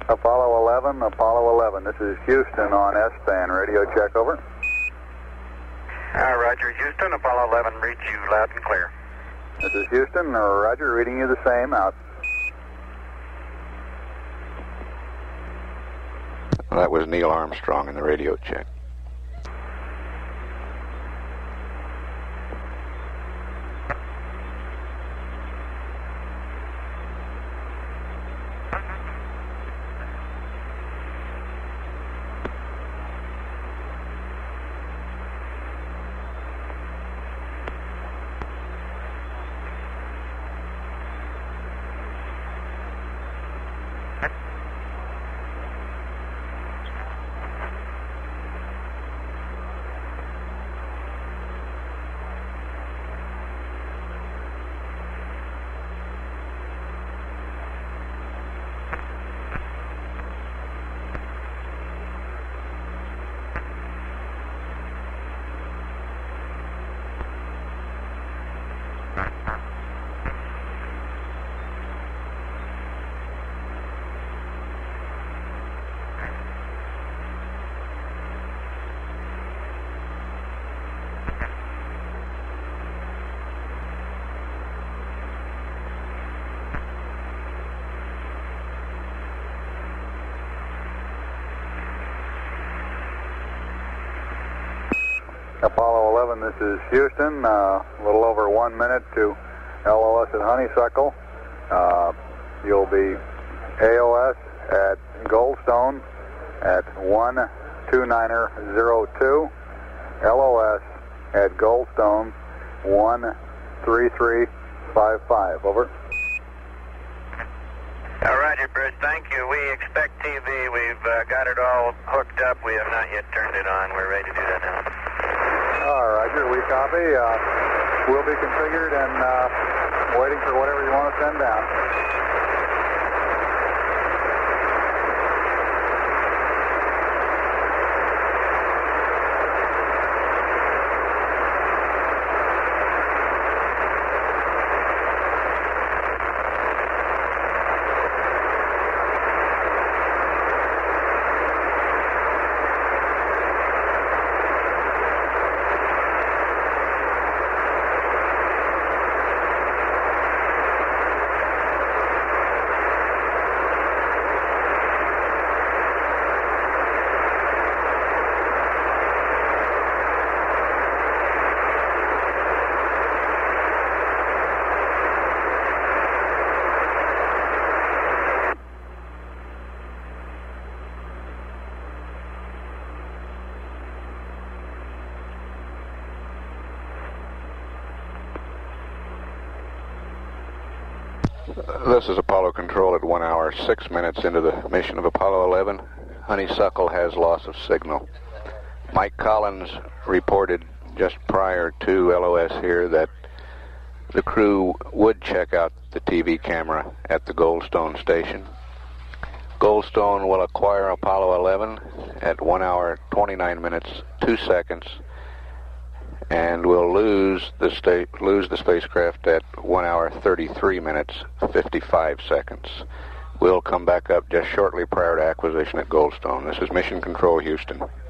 Apollo 11, this is Houston on S-band. Radio check, over. Roger, Houston, Apollo 11 reads you loud and clear. This is Houston, Roger, reading you the same, out. Well, that was Neil Armstrong in the radio check. Apollo 11, this is Houston, a little over 1 minute to LOS at Honeysuckle. You'll be AOS at Goldstone at 12902, LOS at Goldstone 13355, over. Roger, Bruce, thank you. We expect TV. We've got it all hooked up. We have not yet turned it on. We're ready to do that now. Roger, we copy. We'll be configured and waiting for whatever you want to send down. This is Apollo Control at 1 hour, 6 minutes into the mission of Apollo 11. Honeysuckle has loss of signal. Mike Collins reported just prior to LOS here that the crew would check out the TV camera at the Goldstone station. Goldstone will acquire Apollo 11 at 1 hour, 29 minutes, 2 seconds, and will lose the spacecraft at 1 hour, 33 minutes, 55 seconds. We'll come back up just shortly prior to acquisition at Goldstone. This is Mission Control, Houston.